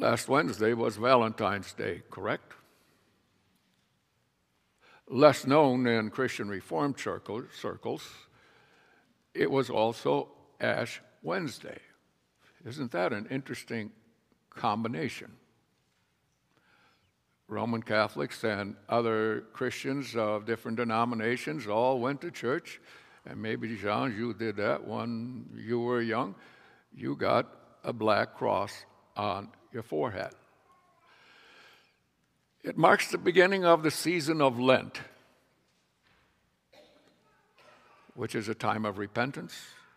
Last Wednesday was Valentine's Day, correct? Less known in Christian Reformed circles, it was also Ash Wednesday. Isn't that an interesting combination? Roman Catholics and other Christians of different denominations all went to church, and maybe, Jean, you did that when you were young. You got a black cross on your forehead. It marks the beginning of the season of Lent, which is a time of repentance,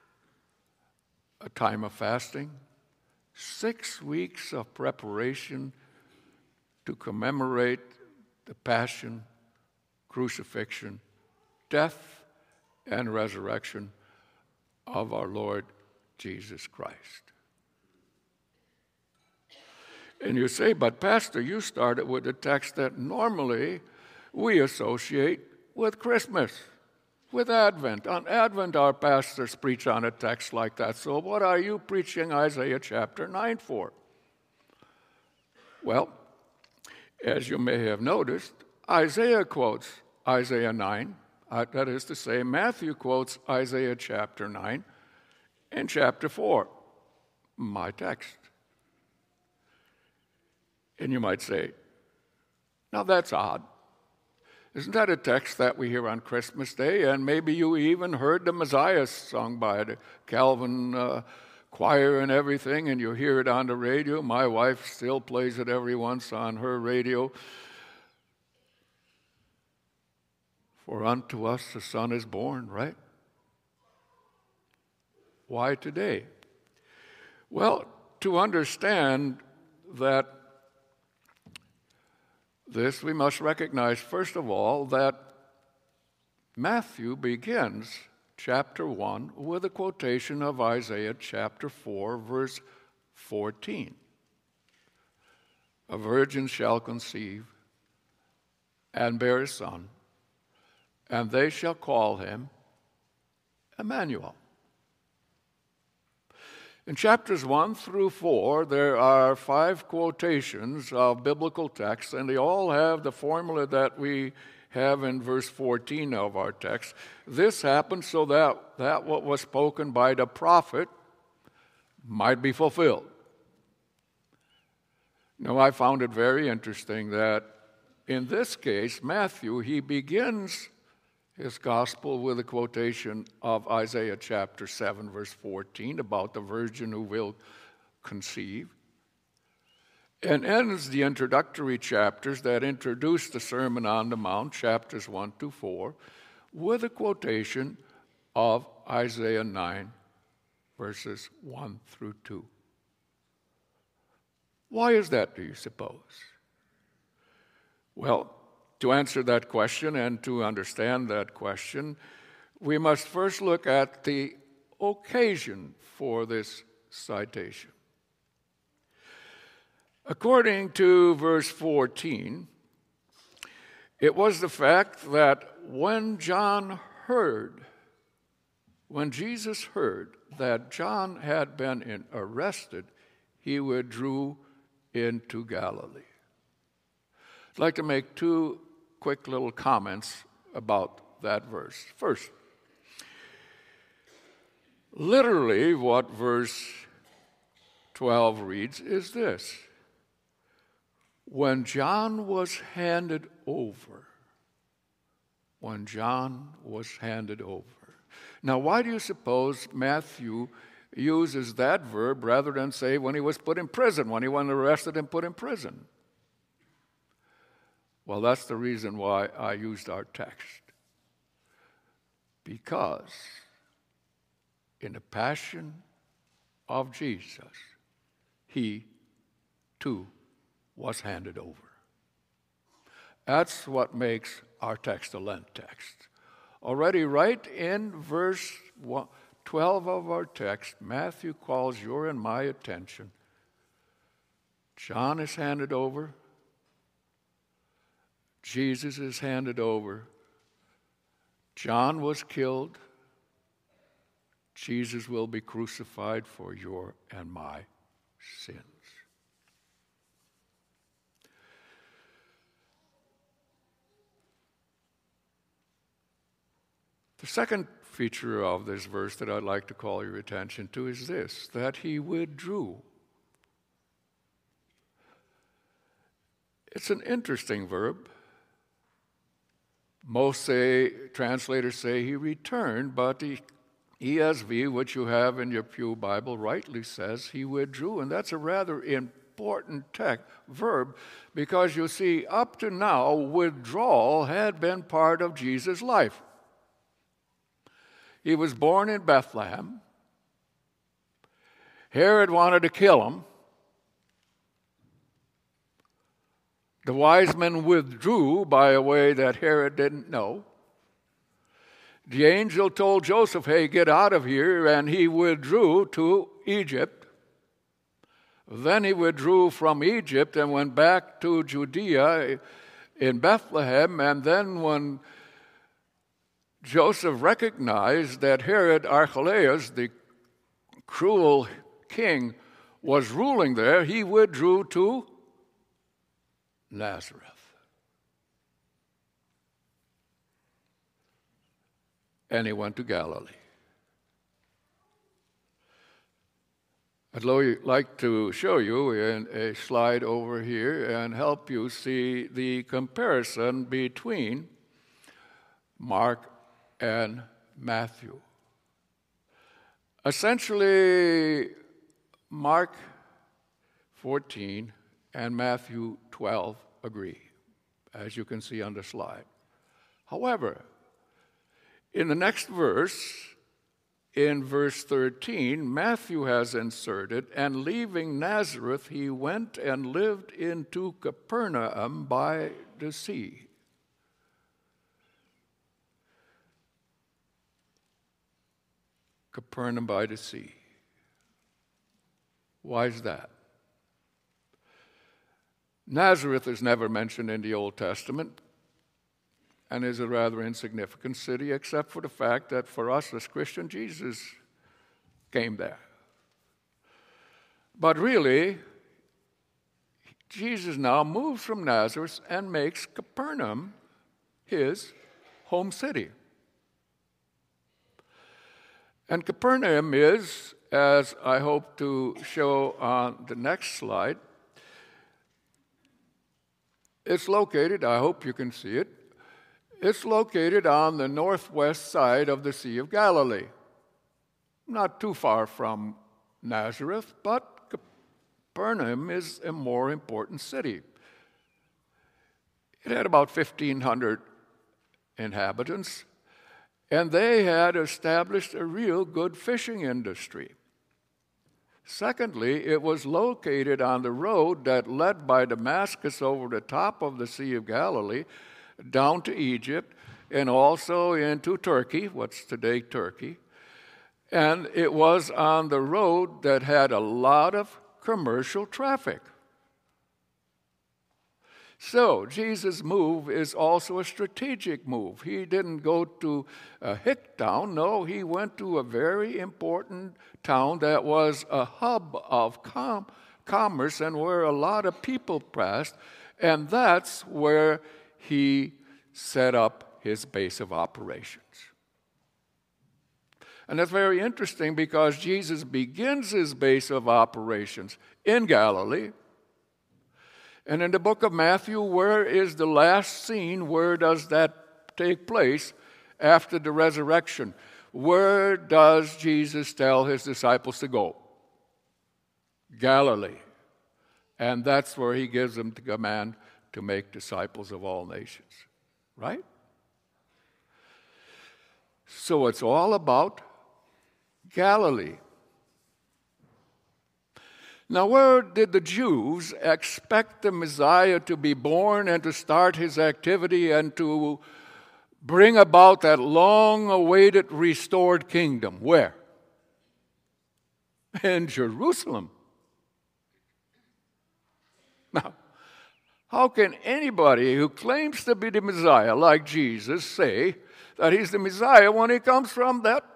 a time of fasting, 6 weeks of preparation to commemorate the passion, crucifixion, death, and resurrection of our Lord Jesus Christ. And you say, but Pastor, you started with a text that normally we associate with Christmas, with Advent. On Advent, our pastors preach on a text like that. So what are you preaching Isaiah chapter 9 for? Well, as you may have noticed, Isaiah quotes Isaiah 9. That is to say, Matthew quotes Isaiah chapter 9 and chapter 4, my text. And you might say, now that's odd. Isn't that a text that we hear on Christmas Day? And maybe you even heard the Messiah sung by the Calvin choir and everything, and you hear it on the radio. My wife still plays it every once on her radio. For unto us a son is born, right? Why today? Well, to understand that this, we must recognize, first of all, that Matthew begins chapter 1 with a quotation of Isaiah chapter 4, verse 14. A virgin shall conceive and bear a son, and they shall call him Emmanuel. In chapters 1 through 4, there are 5 quotations of biblical texts, and they all have the formula that we have in verse 14 of our text. This happened so that what was spoken by the prophet might be fulfilled. Now, I found it very interesting that in this case, Matthew, he begins his gospel with a quotation of Isaiah chapter 7, verse 14, about the virgin who will conceive, and ends the introductory chapters that introduce the Sermon on the Mount, chapters 1 to 4, with a quotation of Isaiah 9, verses 1 through 2. Why is that, do you suppose? Well, to answer that question and to understand that question, we must first look at the occasion for this citation. According to verse 14, it was the fact that when Jesus heard that John had been arrested, he withdrew into Galilee. I'd like to make 2 quick little comments about that verse. First, literally what verse 12 reads is this: when John was handed over. When John was handed over. Now, why do you suppose Matthew uses that verb rather than say when he was put in prison, when he was arrested and put in prison? Well, that's the reason why I used our text. Because in the passion of Jesus, he too was handed over. That's what makes our text a Lent text. Already right in verse 12 of our text, Matthew calls your and my attention. John is handed over. Jesus is handed over. John was killed. Jesus will be crucified for your and my sins. The second feature of this verse that I'd like to call your attention to is this, that he withdrew. It's an interesting verb. Most translators say he returned, but the ESV, which you have in your Pew Bible, rightly says he withdrew, and that's a rather important verb, because you see, up to now, withdrawal had been part of Jesus' life. He was born in Bethlehem. Herod wanted to kill him. The wise men withdrew by a way that Herod didn't know. The angel told Joseph, hey, get out of here, and he withdrew to Egypt. Then he withdrew from Egypt and went back to Judea in Bethlehem, and then when Joseph recognized that Herod Archelaus, the cruel king, was ruling there, he withdrew to Nazareth. And he went to Galilee. I'd like to show you in a slide over here and help you see the comparison between Mark and Matthew. Essentially, Mark 14 and Matthew 12 agree, as you can see on the slide. However, in the next verse, in verse 13, Matthew has inserted, and leaving Nazareth, he went and lived into Capernaum by the sea. Capernaum by the sea. Why is that? Nazareth is never mentioned in the Old Testament and is a rather insignificant city, except for the fact that for us as Christians, Jesus came there. But really, Jesus now moves from Nazareth and makes Capernaum his home city. And Capernaum is, as I hope to show on the next slide, it's located, I hope you can see it, it's located on the northwest side of the Sea of Galilee. Not too far from Nazareth, but Capernaum is a more important city. It had about 1,500 inhabitants, and they had established a real good fishing industry. Secondly, it was located on the road that led by Damascus over the top of the Sea of Galilee down to Egypt and also into Turkey, what's today Turkey. And it was on the road that had a lot of commercial traffic. So Jesus' move is also a strategic move. He didn't go to a hick town. No, he went to a very important town that was a hub of commerce and where a lot of people passed. And that's where he set up his base of operations. And that's very interesting because Jesus begins his base of operations in Galilee. And in the book of Matthew, where is the last scene? Where does that take place after the resurrection? Where does Jesus tell his disciples to go? Galilee. And that's where he gives them the command to make disciples of all nations. Right? So it's all about Galilee. Now, where did the Jews expect the Messiah to be born and to start his activity and to bring about that long-awaited restored kingdom? Where? In Jerusalem. Now, how can anybody who claims to be the Messiah, like Jesus, say that he's the Messiah when he comes from that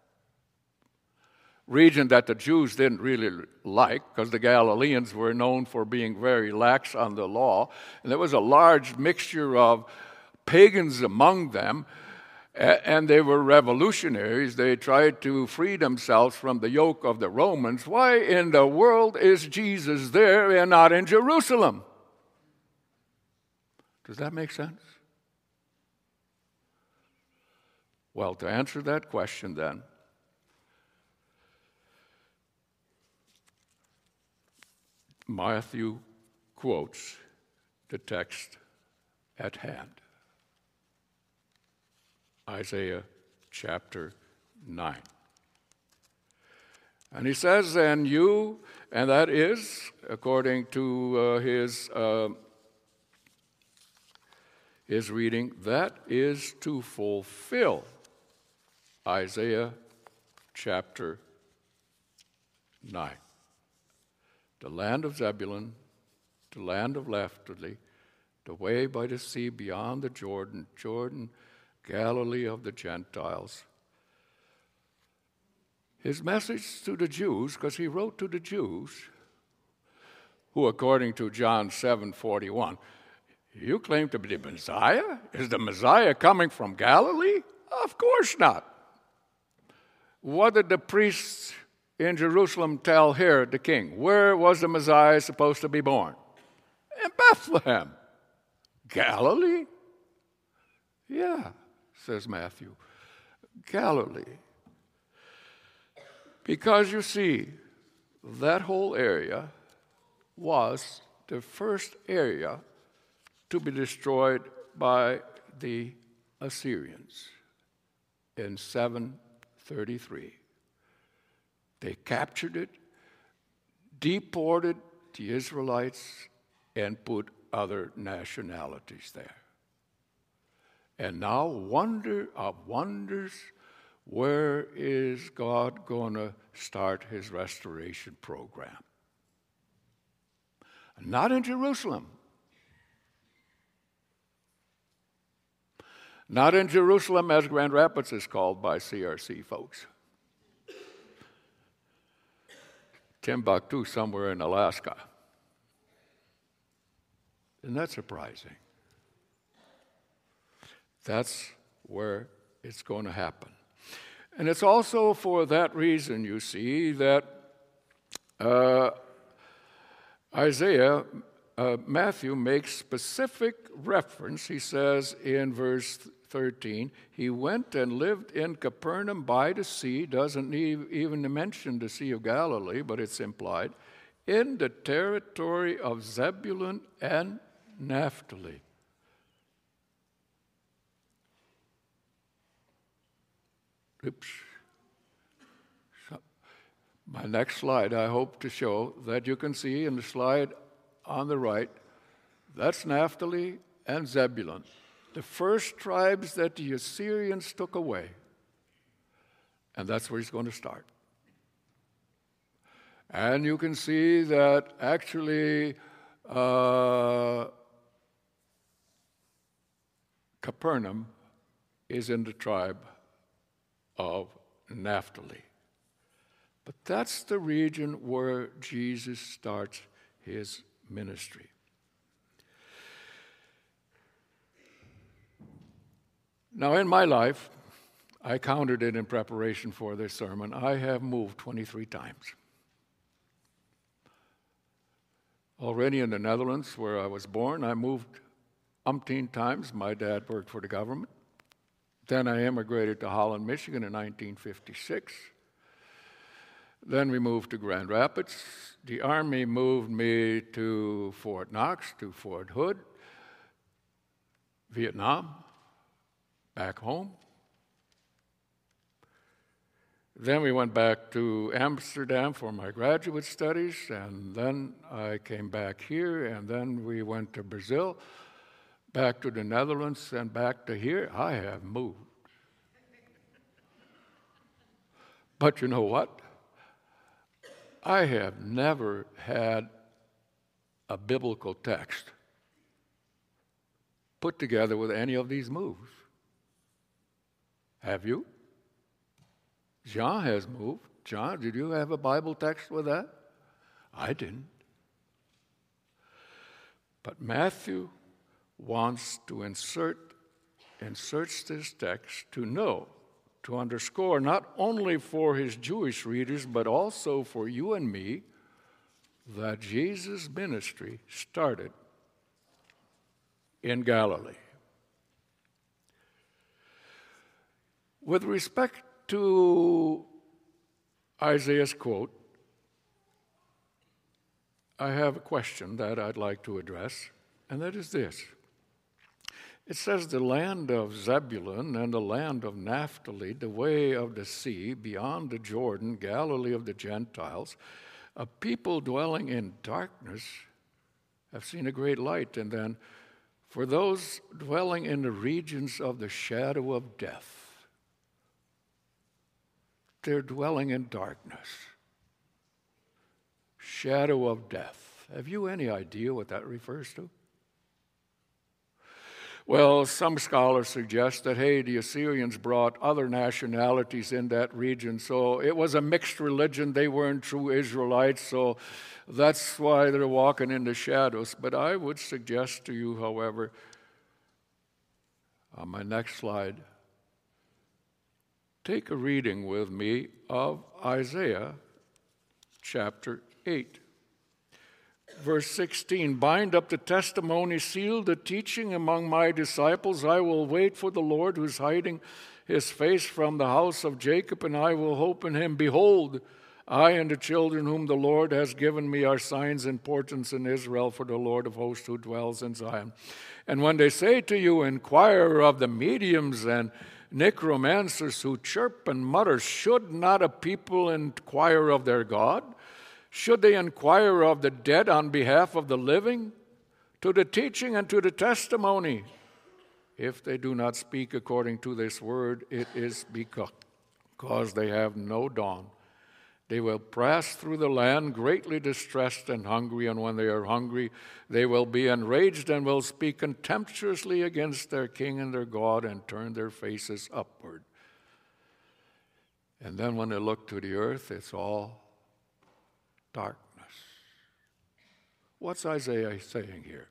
region that the Jews didn't really like, because the Galileans were known for being very lax on the law, and there was a large mixture of pagans among them, And they were revolutionaries. They tried to free themselves from the yoke of the Romans. Why in the world is Jesus there and not in Jerusalem? Does that make sense? Well, to answer that question then, Matthew quotes the text at hand. Isaiah chapter 9. And he says, and you, and that is, according to his reading, that is to fulfill Isaiah chapter 9. The land of Zebulun, the land of Naphtali, the way by the sea beyond the Jordan, Galilee of the Gentiles. His message to the Jews, because he wrote to the Jews, who according to John 7:41, you claim to be the Messiah? Is the Messiah coming from Galilee? Of course not. What did the priests in Jerusalem tell Herod the king? Where was the Messiah supposed to be born? In Bethlehem. Galilee? Yeah, says Matthew. Galilee. Because you see, that whole area was the first area to be destroyed by the Assyrians in 733. They captured it, deported the Israelites, and put other nationalities there. And now, wonder of wonders, where is God going to start his restoration program? Not in Jerusalem. Not in Jerusalem, as Grand Rapids is called by CRC folks. Timbuktu, somewhere in Alaska. Isn't that surprising? That's where it's going to happen. And it's also for that reason, you see, that Matthew makes specific reference. He says in verse 13, he went and lived in Capernaum by the sea, doesn't even mention the Sea of Galilee, but it's implied, in the territory of Zebulun and Naphtali. Oops. My next slide, I hope to show that you can see in the slide on the right, that's Naphtali and Zebulun, the first tribes that the Assyrians took away. And that's where he's going to start. And you can see that actually Capernaum is in the tribe of Naphtali. But that's the region where Jesus starts his ministry. Now, in my life, I counted it in preparation for this sermon, I have moved 23 times. Already in the Netherlands, where I was born, I moved umpteen times. My dad worked for the government. Then I immigrated to Holland, Michigan in 1956. Then we moved to Grand Rapids. The Army moved me to Fort Knox, to Fort Hood, Vietnam, back home. Then we went back to Amsterdam for my graduate studies, and then I came back here, and then we went to Brazil, back to the Netherlands, and back to here. I have moved. But you know what? I have never had a biblical text put together with any of these moves. Have you? John has moved. John, did you have a Bible text with that? I didn't. But Matthew wants to insert and searched this text to know, to underscore, not only for his Jewish readers, but also for you and me, that Jesus' ministry started in Galilee. With respect to Isaiah's quote, I have a question that I'd like to address, and that is this. It says, the land of Zebulun and the land of Naphtali, the way of the sea, beyond the Jordan, Galilee of the Gentiles, a people dwelling in darkness have seen a great light. And then, for those dwelling in the regions of the shadow of death, they're dwelling in darkness. Shadow of death. Have you any idea what that refers to? Well, some scholars suggest that, hey, the Assyrians brought other nationalities in that region, so it was a mixed religion. They weren't true Israelites, so that's why they're walking in the shadows. But I would suggest to you, however, on my next slide, take a reading with me of Isaiah chapter 8. Verse 16, bind up the testimony, seal the teaching among my disciples. I will wait for the Lord who is hiding his face from the house of Jacob, and I will hope in him. Behold, I and the children whom the Lord has given me are signs and portents in Israel for the Lord of hosts who dwells in Zion. And when they say to you, inquire of the mediums and necromancers who chirp and mutter, should not a people inquire of their God? Should they inquire of the dead on behalf of the living? To the teaching and to the testimony. If they do not speak according to this word, it is because they have no dawn. They will pass through the land greatly distressed and hungry, and when they are hungry, they will be enraged and will speak contemptuously against their king and their God and turn their faces upward. And then when they look to the earth, it's all darkness. What's Isaiah saying here?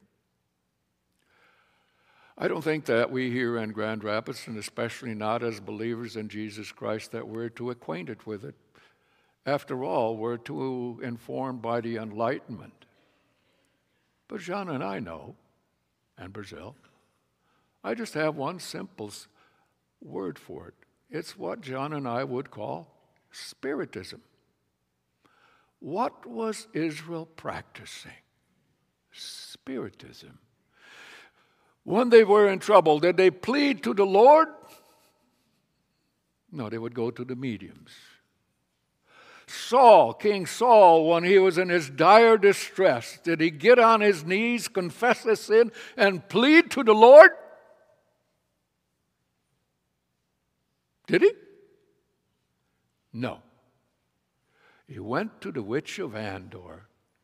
I don't think that we here in Grand Rapids, and especially not as believers in Jesus Christ, that we're too acquainted with it. After all, we're too informed by the Enlightenment. But John and I know, and Brazil, I just have one simple word for it. It's what John and I would call Spiritism. What was Israel practicing? Spiritism. When they were in trouble, did they plead to the Lord? No, they would go to the mediums. Saul, King Saul, when he was in his dire distress, did he get on his knees, confess his sin, and plead to the Lord? Did he? No. He went to the witch of Endor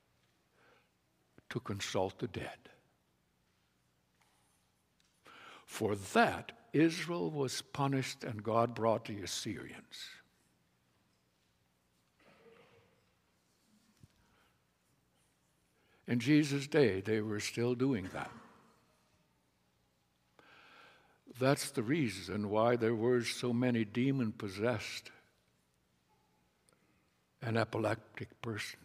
to consult the dead. For that, Israel was punished and God brought the Assyrians. In Jesus' day, they were still doing that. That's the reason why there were so many demon-possessed and epileptic persons.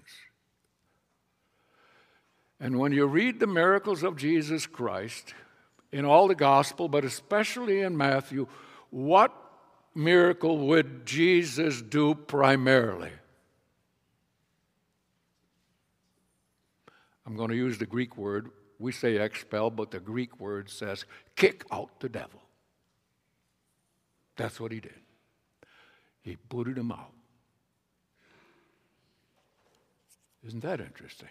And when you read the miracles of Jesus Christ in all the gospel, but especially in Matthew, what miracle would Jesus do primarily? I'm going to use the Greek word. We say expel, but the Greek word says kick out the devil. That's what he did. He booted him out. Isn't that interesting?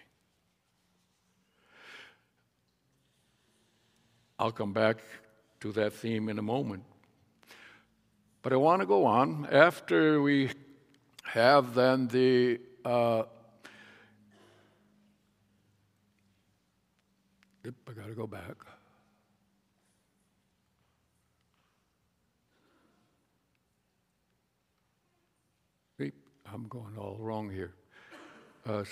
I'll come back to that theme in a moment. But I want to go on. After we have then the I got to go back. I'm going all wrong here. I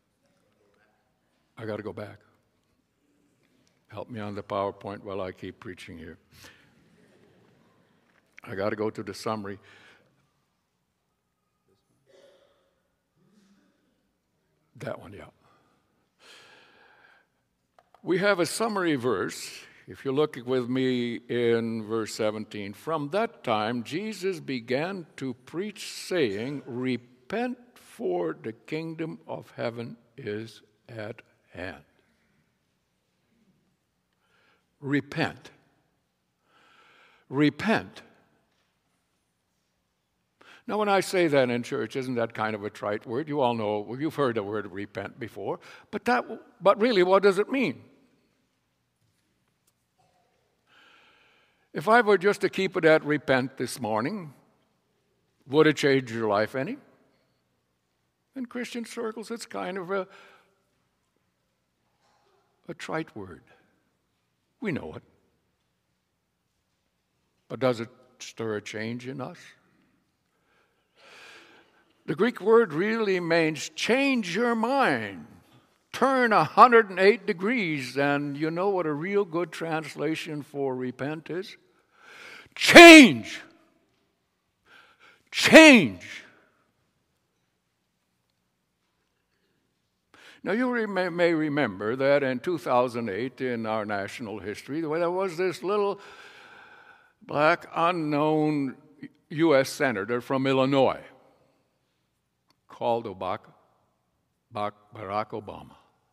got to go back. Help me on the PowerPoint while I keep preaching here. I got to go to the summary. That one, yeah. We have a summary verse. If you look with me in verse 17, from that time Jesus began to preach, saying, repent, for the kingdom of heaven is at hand. Repent. Repent. Now, when I say that in church, isn't that kind of a trite word? You all know, you've heard the word repent before, but really, what does it mean? If I were just to keep it at repent this morning, would it change your life any? In Christian circles, it's kind of a trite word. We know it. But does it stir a change in us? The Greek word really means change your mind. Turn 108 degrees, and you know what a real good translation for repent is? Change. Change. Now, you may remember that in 2008, in our national history, there was this little black unknown U.S. senator from Illinois called Barack Obama.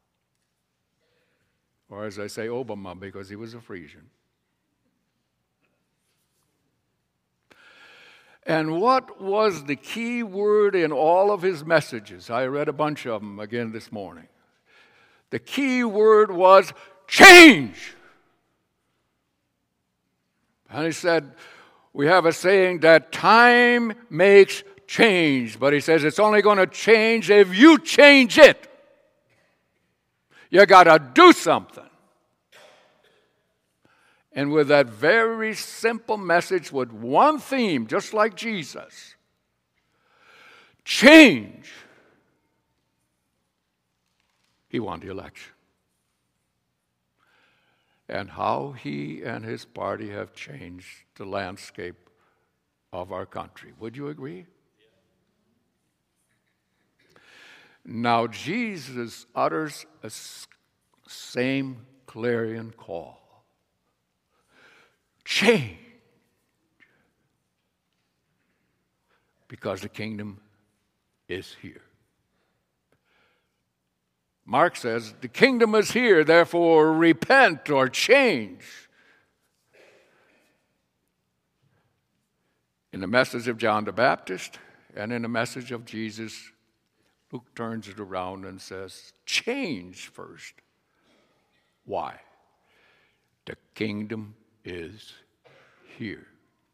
Or as I say, Obama, because he was a Frisian. And what was the key word in all of his messages? I read a bunch of them again this morning. The key word was change. And he said, we have a saying that time makes change, but he says it's only going to change if you change it. You got to do something. And with that very simple message with one theme, just like Jesus, change, he won the election. And how he and his party have changed the landscape of our country. Would you agree? Now, Jesus utters a same clarion call. Change. Because the kingdom is here. Mark says, the kingdom is here, therefore repent or change. In the message of John the Baptist and in the message of Jesus, Luke turns it around and says, change first. Why? The kingdom is here.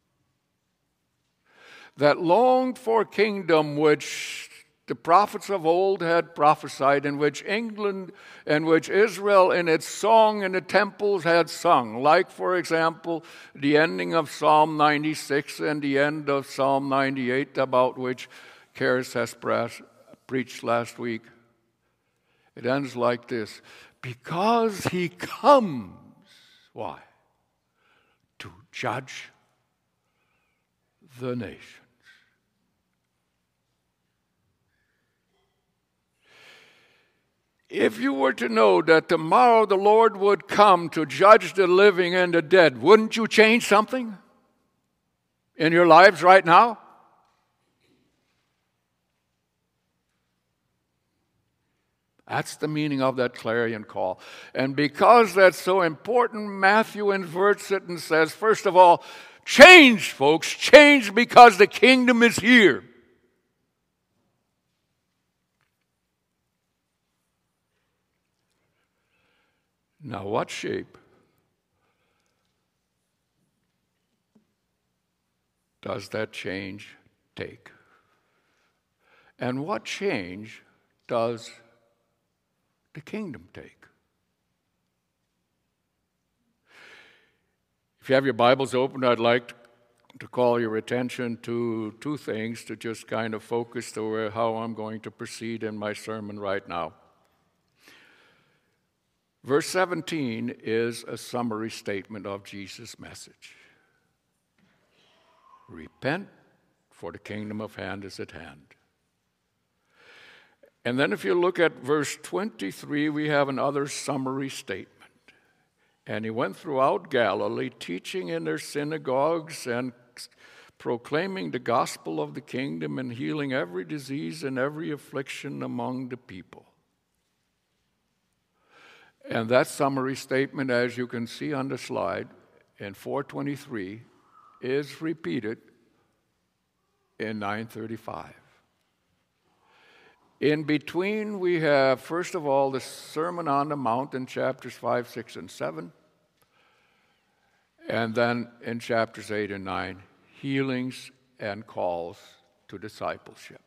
That longed for kingdom which the prophets of old had prophesied, in which England and which Israel in its song in the temples had sung. Like, for example, the ending of Psalm 96 and the end of Psalm 98, about which Karis has preached last week. It ends like this. Because he comes. Why? To judge the nations. If you were to know that tomorrow the Lord would come to judge the living and the dead, wouldn't you change something in your lives right now? That's the meaning of that clarion call. And because that's so important, Matthew inverts it and says, first of all, change, folks. Change because the kingdom is here. Now, what shape does that change take? And what change does the kingdom take? If you have your Bibles open, I'd like to call your attention to two things to just kind of focus to how I'm going to proceed in my sermon right now. Verse 17 is a summary statement of Jesus' message. Repent, for the kingdom of heaven is at hand. And then if you look at verse 23, we have another summary statement. And he went throughout Galilee, teaching in their synagogues and proclaiming the gospel of the kingdom and healing every disease and every affliction among the people. And that summary statement, as you can see on the slide, in 423, is repeated in 935. In between, we have, first of all, the Sermon on the Mount in chapters 5, 6, and 7. And then in chapters 8 and 9, healings and calls to discipleship.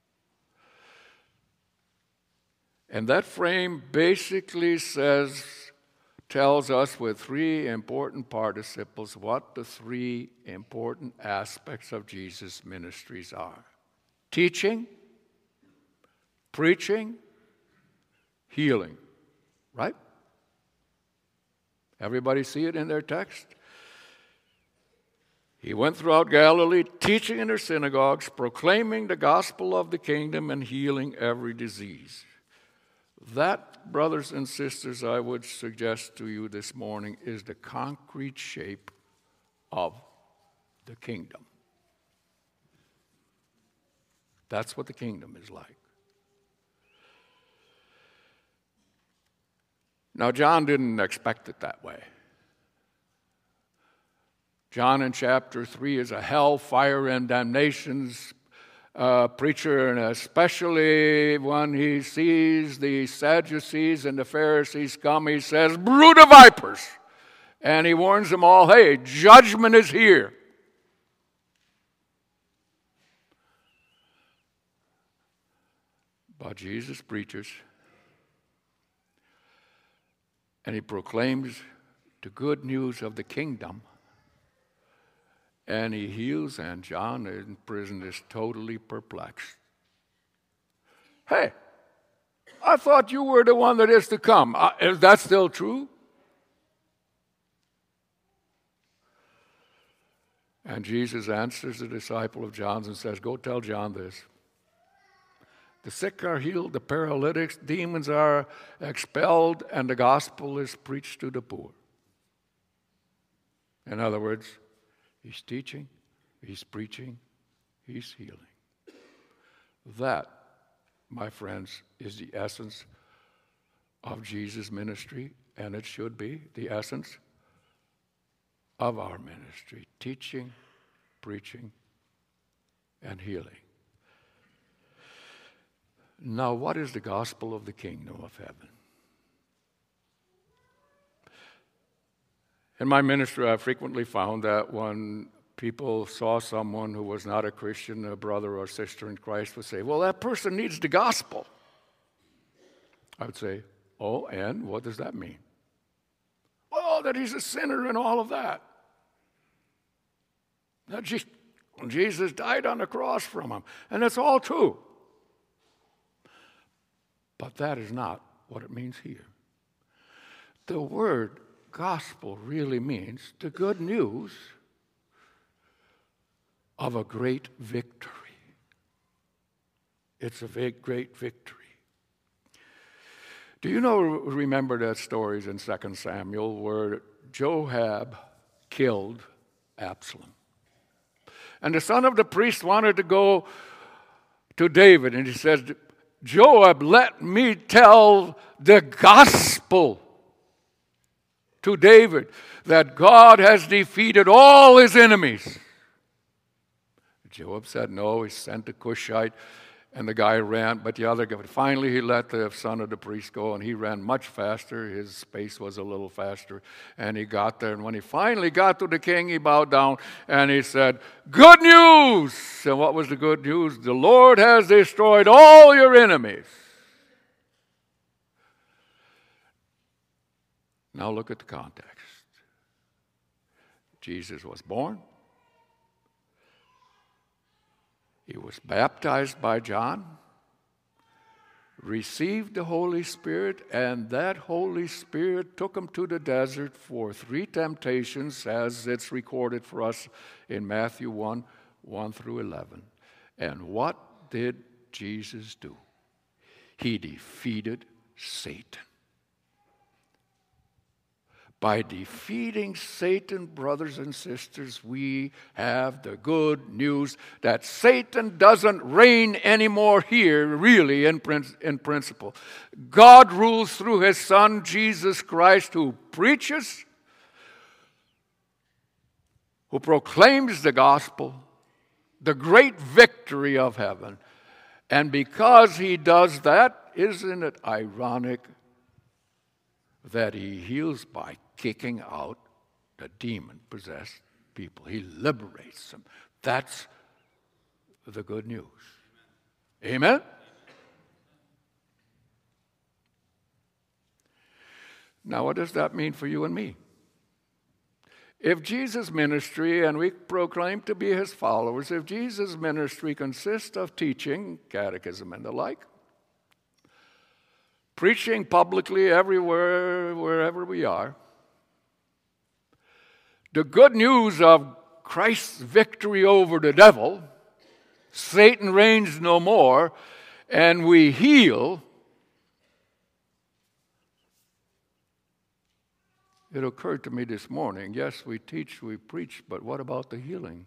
And that frame basically tells us with three important participles what the three important aspects of Jesus' ministries are: teaching, preaching, healing. Right? Everybody see it in their text? He went throughout Galilee, teaching in their synagogues, proclaiming the gospel of the kingdom, and healing every disease. That, brothers and sisters, I would suggest to you this morning, is the concrete shape of the kingdom. That's what the kingdom is like. Now, John didn't expect it that way. John in chapter 3 is a hell, fire, and damnations preacher, and especially when he sees the Sadducees and the Pharisees come, he says, "Brood of vipers!" And he warns them all, hey, judgment is here. But Jesus preaches, and he proclaims the good news of the kingdom, and he heals, and John in prison is totally perplexed. Hey, I thought you were the one that is to come. Is that still true? And Jesus answers the disciple of John's and says, go tell John this. The sick are healed, the paralytics, demons are expelled, and the gospel is preached to the poor. In other words, he's teaching, he's preaching, he's healing. That, my friends, is the essence of Jesus' ministry, and it should be the essence of our ministry: teaching, preaching, and healing. Now, what is the gospel of the kingdom of heaven? In my ministry, I frequently found that when people saw someone who was not a Christian, a brother or sister in Christ, would say, well, that person needs the gospel. I would say, oh, and what does that mean? Well, that he's a sinner and all of that. That Jesus died on the cross from him. And that's all true. But that is not what it means here. The word gospel really means the good news of a great victory. It's a great victory. Do you remember that stories in 2 Samuel where Joab killed Absalom? And the son of the priest wanted to go to David, and he says, Joab, let me tell the gospel to David that God has defeated all his enemies. Joab said no. He sent the Cushite, and the guy ran, but the other guy, finally he let the son of the priest go, and he ran much faster. His pace was a little faster, and he got there. And when he finally got to the king, he bowed down, and he said, good news! And what was the good news? The Lord has destroyed all your enemies. Now look at the context. Jesus was born. He was baptized by John, received the Holy Spirit, and that Holy Spirit took him to the desert for 3 temptations, as it's recorded for us in Matthew 1 through 11. And what did Jesus do? He defeated Satan. By defeating Satan, brothers and sisters, we have the good news that Satan doesn't reign anymore here, really, in principle. God rules through his Son, Jesus Christ, who preaches, who proclaims the gospel, the great victory of heaven. And because he does that, isn't it ironic that he heals by kicking out the demon-possessed people? He liberates them. That's the good news. Amen? Now, what does that mean for you and me? If Jesus' ministry, and we proclaim to be his followers, if Jesus' ministry consists of teaching, catechism and the like, preaching publicly everywhere, wherever we are, the good news of Christ's victory over the devil, Satan reigns no more, and we heal, it occurred to me this morning, yes, we teach, we preach, but what about the healing?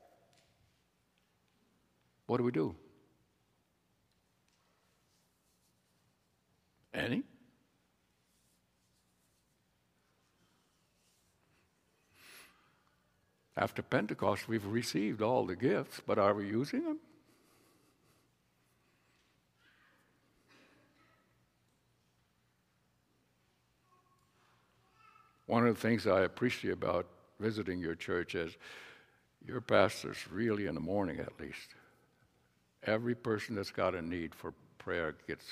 What do we do? Any? After Pentecost, we've received all the gifts, but are we using them? One of the things I appreciate about visiting your church is your pastors, really in the morning at least, every person that's got a need for prayer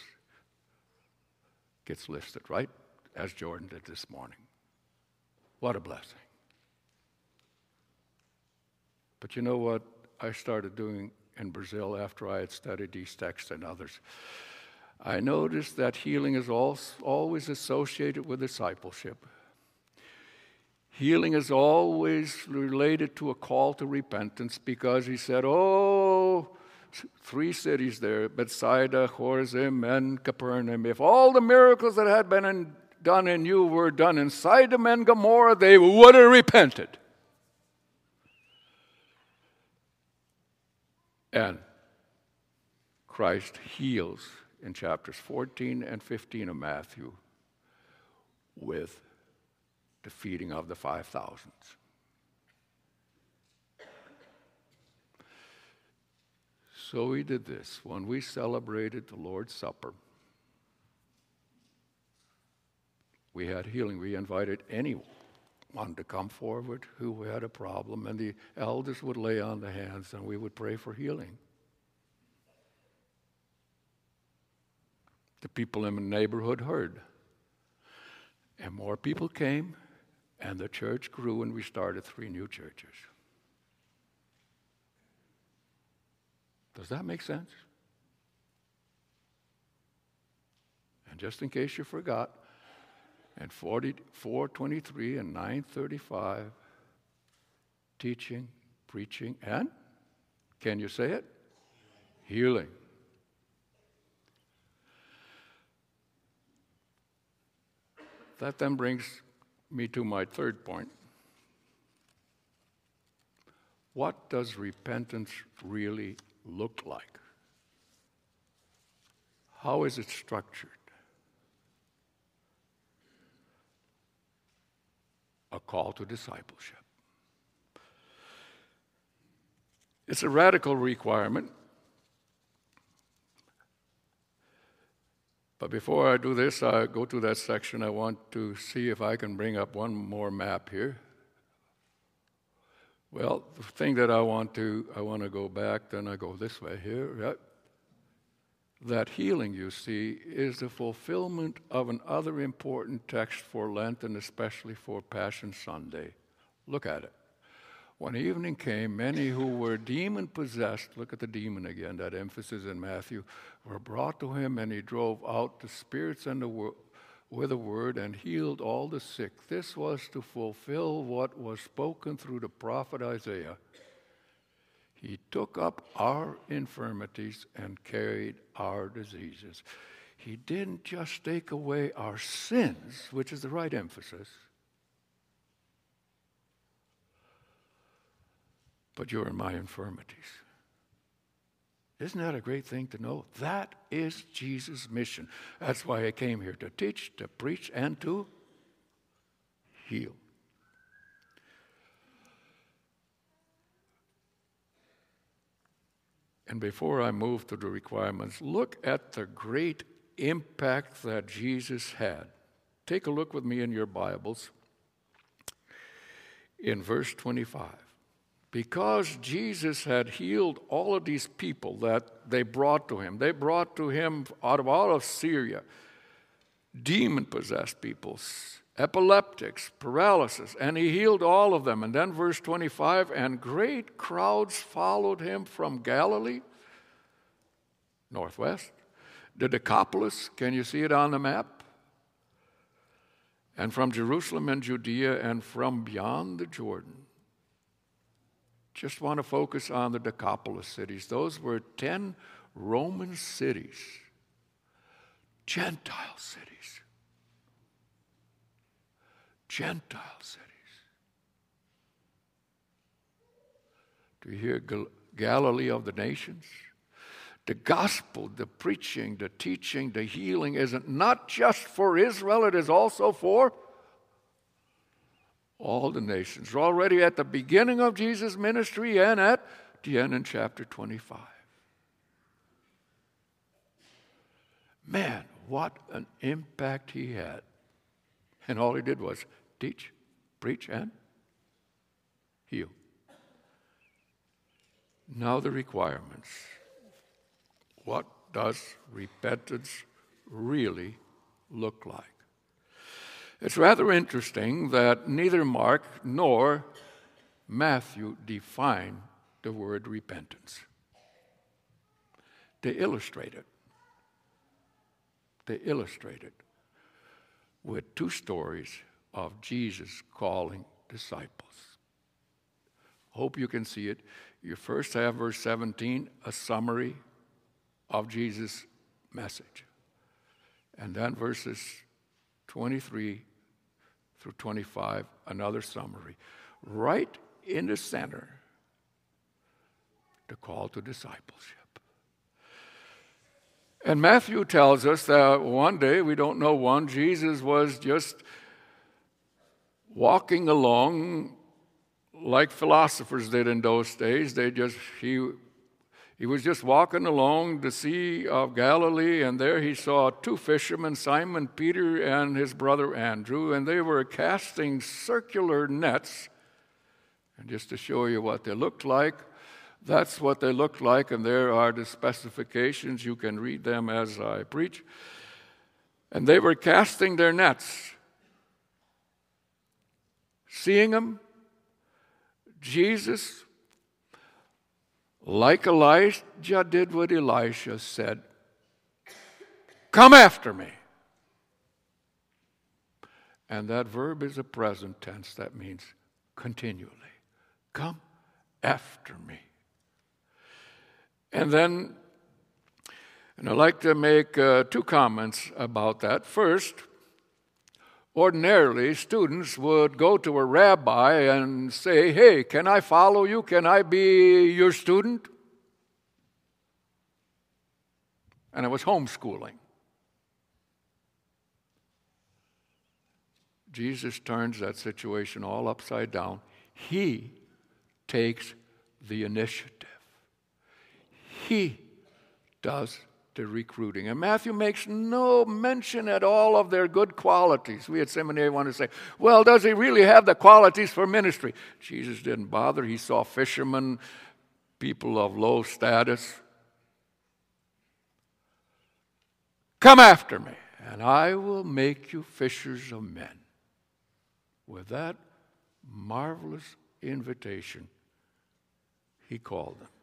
gets listed, right? As Jordan did this morning. What a blessing. But you know what I started doing in Brazil after I had studied these texts and others? I noticed that healing is always associated with discipleship. Healing is always related to a call to repentance, because he said, 3 cities there, Bethsaida, Chorazin, and Capernaum. If all the miracles that had been done in you were done in Sodom and Gomorrah, they would have repented. And Christ heals in chapters 14 and 15 of Matthew with the feeding of the 5,000. So we did this when we celebrated the Lord's Supper. We had healing. We invited anyone to come forward who had a problem, and the elders would lay on the hands and we would pray for healing. The people in the neighborhood heard. And more people came, and the church grew, and we started 3 new churches. Does that make sense? And just in case you forgot, and 4:23 and 9:35, teaching, preaching, and, can you say it? Healing. That then brings me to my third point. What does repentance really look like? How is it structured? A call to discipleship. It's a radical requirement. But before I do this, I go to that section. I want to see if I can bring up one more map here. Well, the thing that I want to go back, then I go this way here. Right? That healing, you see, is the fulfillment of another important text for Lent, and especially for Passion Sunday. Look at it. When evening came, many who were demon-possessed, look at the demon again, that emphasis in Matthew, were brought to him, and he drove out the spirits with a word and healed all the sick. This was to fulfill what was spoken through the prophet Isaiah. He took up our infirmities and carried our diseases. He didn't just take away our sins, which is the right emphasis, but your and my infirmities. Isn't that a great thing to know? That is Jesus' mission. That's why I came here, to teach, to preach, and to heal. And before I move to the requirements, look at the great impact that Jesus had. Take a look with me in your Bibles in verse 25. Because Jesus had healed all of these people that they brought to him out of all of Syria, demon-possessed people, epileptics, paralysis, and he healed all of them. And then verse 25, and great crowds followed him from Galilee, northwest, the Decapolis, can you see it on the map? And from Jerusalem and Judea and from beyond the Jordan. Just want to focus on the Decapolis cities. Those were 10 Roman cities, Gentile cities. Gentile cities. Do you hear Galilee of the nations? The gospel, the preaching, the teaching, the healing isn't not just for Israel, it is also for all the nations. We're already at the beginning of Jesus' ministry and at the end in chapter 25. Man, what an impact he had. And all he did was teach, preach, and heal. Now the requirements. What does repentance really look like? It's rather interesting that neither Mark nor Matthew define the word repentance. They illustrate it. They illustrate it with two stories of Jesus calling disciples. Hope you can see it. You first have verse 17, a summary of Jesus' message. And then verses 23 through 25, another summary. Right in the center, the call to discipleship. And Matthew tells us that one day, we don't know when, Jesus was just walking along like philosophers did in those days. He was just walking along the Sea of Galilee, and there he saw two fishermen, Simon Peter and his brother Andrew, and they were casting circular nets. And just to show you what they looked like, that's what they looked like, and there are the specifications. You can read them as I preach. And they were casting their nets. Seeing them, Jesus, like Elijah did what Elisha said, "Come after me." And that verb is a present tense. That means continually. Come after me. And then, and I'd like to make two comments about that. First, ordinarily, students would go to a rabbi and say, "Hey, can I follow you? Can I be your student?" And it was homeschooling. Jesus turns that situation all upside down. He takes the initiative. He does the recruiting. And Matthew makes no mention at all of their good qualities. We at seminary want to say, well, does he really have the qualities for ministry? Jesus didn't bother. He saw fishermen, people of low status. "Come after me, and I will make you fishers of men." With that marvelous invitation, he called them.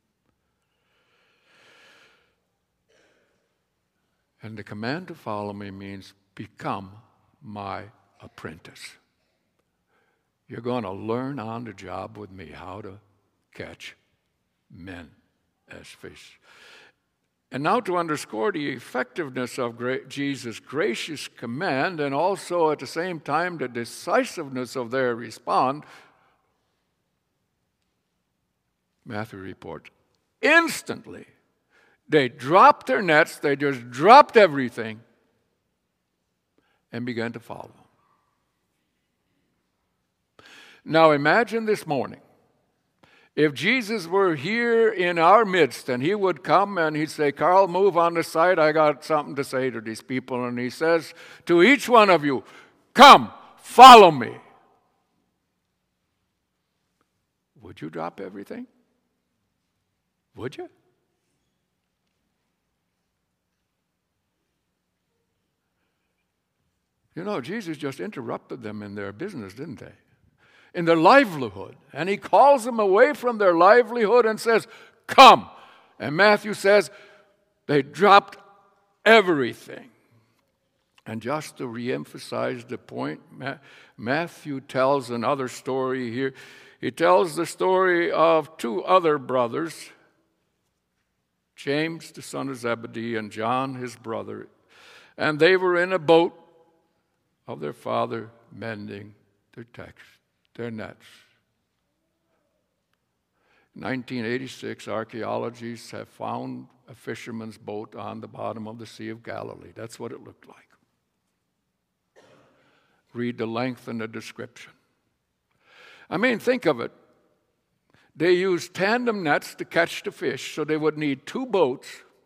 And the command to follow me means become my apprentice. You're going to learn on the job with me how to catch men as fish. And now to underscore the effectiveness of Jesus' gracious command and also at the same time the decisiveness of their response, Matthew reports, instantly they dropped their nets, they just dropped everything and began to follow. Now imagine this morning, if Jesus were here in our midst and he would come and he'd say, Carl, move on the side, I got something to say to these people. And he says to each one of you, come, follow me. Would you drop everything? Would you? You know, Jesus just interrupted them in their business, didn't they? In their livelihood. And he calls them away from their livelihood and says, come. And Matthew says, they dropped everything. And just to reemphasize the point, Matthew tells another story here. He tells the story of two other brothers, James, the son of Zebedee, and John, his brother. And they were in a boat of their father mending their nets. In 1986, archaeologists have found a fisherman's boat on the bottom of the Sea of Galilee. That's what it looked like. Read the length and the description. I mean, think of it. They used tandem nets to catch the fish, so they would need two boats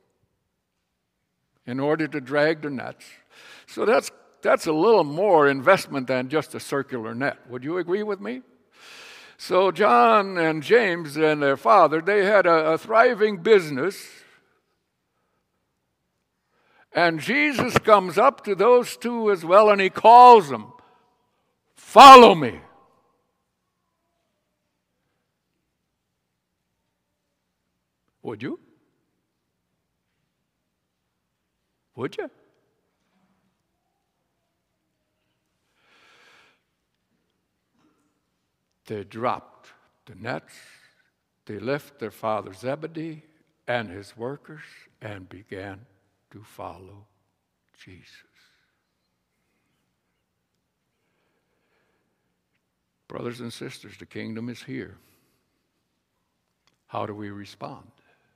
in order to drag the nets. So that's a little more investment than just a circular net. Would you agree with me? So John and James and their father, they had a thriving business. And Jesus comes up to those two as well, and he calls them, follow me. Would you? Would you? They dropped the nets. They left their father Zebedee and his workers and began to follow Jesus. Brothers and sisters, the kingdom is here. How do we respond?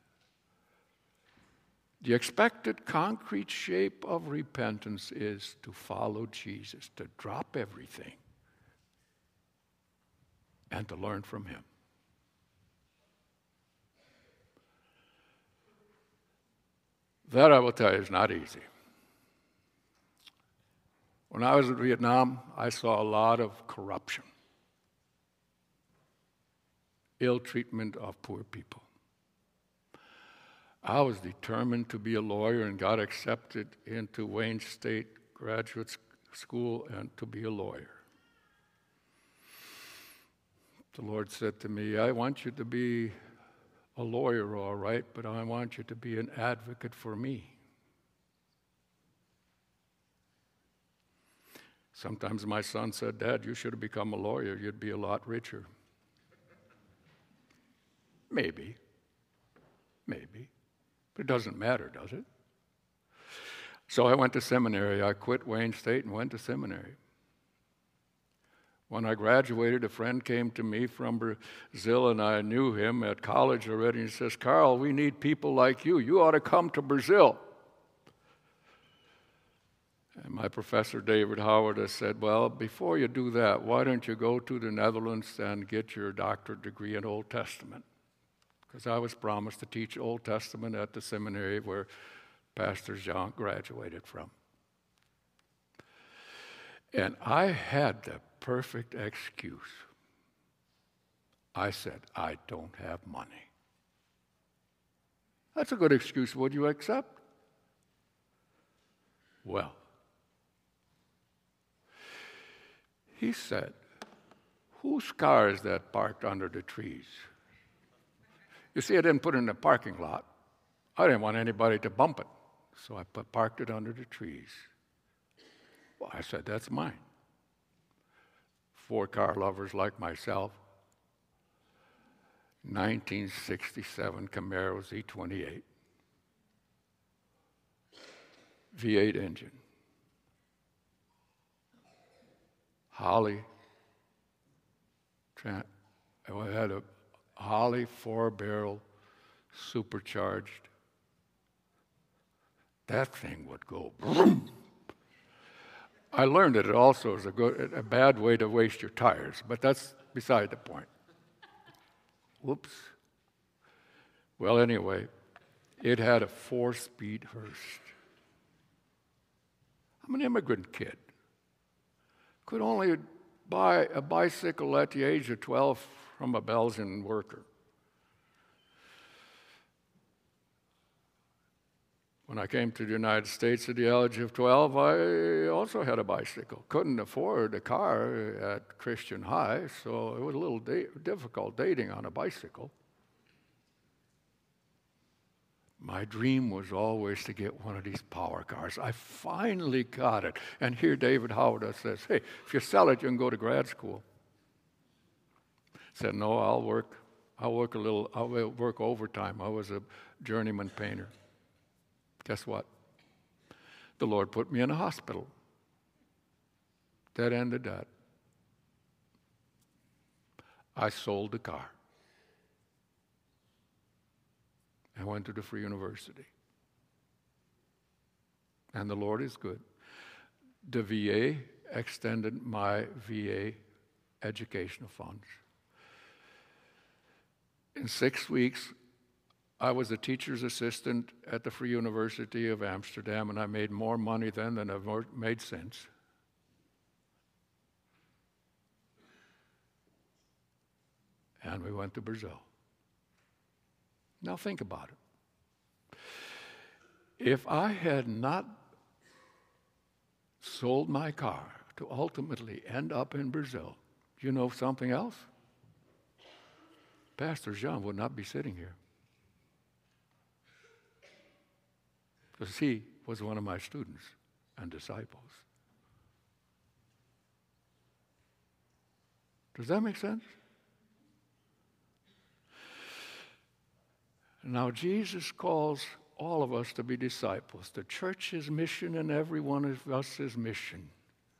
The expected concrete shape of repentance is to follow Jesus, to drop everything, and to learn from him. That, I will tell you, is not easy. When I was in Vietnam, I saw a lot of corruption, ill treatment of poor people. I was determined to be a lawyer and got accepted into Wayne State Graduate School and to be a lawyer. The Lord said to me, I want you to be a lawyer, all right, but I want you to be an advocate for me. Sometimes my son said, Dad, you should have become a lawyer. You'd be a lot richer. Maybe. But it doesn't matter, does it? So I went to seminary. I quit Wayne State and went to seminary. When I graduated, a friend came to me from Brazil, and I knew him at college already. And he says, Carl, we need people like you. You ought to come to Brazil. And my professor, David Howard, has said, well, before you do that, why don't you go to the Netherlands and get your doctorate degree in Old Testament? Because I was promised to teach Old Testament at the seminary where Pastor Jean graduated from. And I had the perfect excuse. I said, I don't have money. That's a good excuse. Would you accept? Well, he said, whose car is that parked under the trees? You see, I didn't put it in the parking lot. I didn't want anybody to bump it, so I parked it under the trees. Well, I said, that's mine. 4 car lovers like myself. 1967 Camaro Z28. V8 engine. Holly. I had a Holly 4-barrel supercharged. That thing would go boom. I learned that it also is a bad way to waste your tires, but that's beside the point. Whoops. Well, anyway, it had a 4-speed Hurst. I'm an immigrant kid. Could only buy a bicycle at the age of 12 from a Belgian worker. When I came to the United States at the age of 12, I also had a bicycle. Couldn't afford a car at Christian High, so it was a little difficult dating on a bicycle. My dream was always to get one of these power cars. I finally got it. And here David Howard says, hey, if you sell it, you can go to grad school. I said, no, I'll work overtime. I was a journeyman painter. Guess what? The Lord put me in a hospital. That ended that. I sold the car. I went to the Free University. And the Lord is good. The VA extended my VA educational funds. In 6 weeks, I was a teacher's assistant at the Free University of Amsterdam, and I made more money then than I've made since. And we went to Brazil. Now think about it. If I had not sold my car to ultimately end up in Brazil, you know something else? Pastor Jean would not be sitting here. Because he was one of my students and disciples. Does that make sense? Now, Jesus calls all of us to be disciples. The church's mission and every one of us is mission.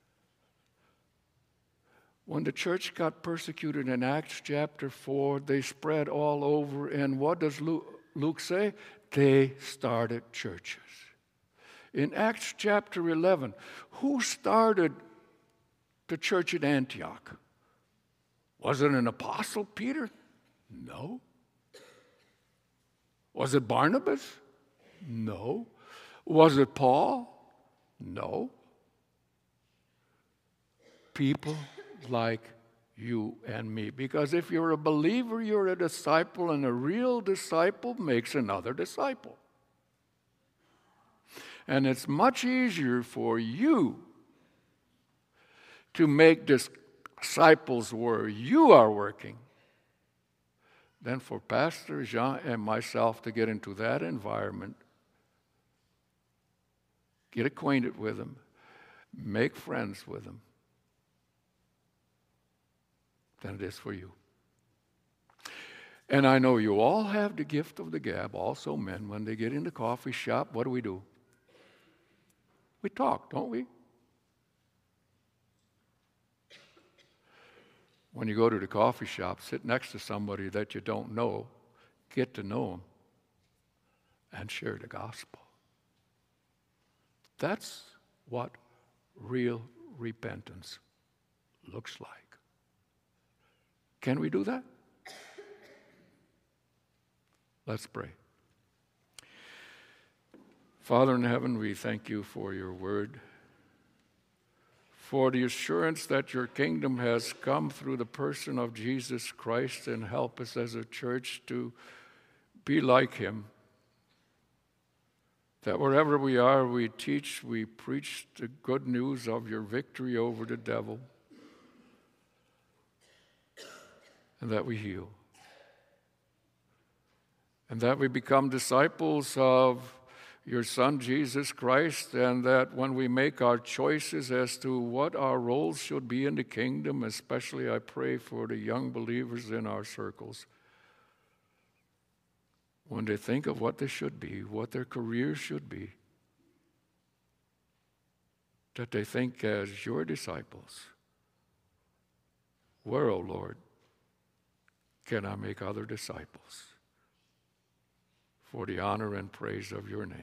When the church got persecuted in Acts chapter 4, they spread all over. And what does Luke say? They started churches. In Acts chapter 11, who started the church at Antioch? Was it an apostle, Peter? No. Was it Barnabas? No. Was it Paul? No. People like you and me. Because if you're a believer, you're a disciple, and a real disciple makes another disciple. And it's much easier for you to make disciples where you are working than for Pastor Jean and myself to get into that environment, get acquainted with them, make friends with them, than it is for you. And I know you all have the gift of the gab, also men. When they get in the coffee shop, what do? We talk, don't we? When you go to the coffee shop, sit next to somebody that you don't know, get to know them, and share the gospel. That's what real repentance looks like. Can we do that? Let's pray. Father in heaven, we thank you for your word, for the assurance that your kingdom has come through the person of Jesus Christ, and help us as a church to be like him. That wherever we are, we teach, we preach the good news of your victory over the devil. and that we heal. And that we become disciples of your Son, Jesus Christ, and that when we make our choices as to what our roles should be in the kingdom, especially I pray for the young believers in our circles, when they think of what they should be, what their career should be, that they think as your disciples, where, O Lord, can I make other disciples for the honor and praise of your name?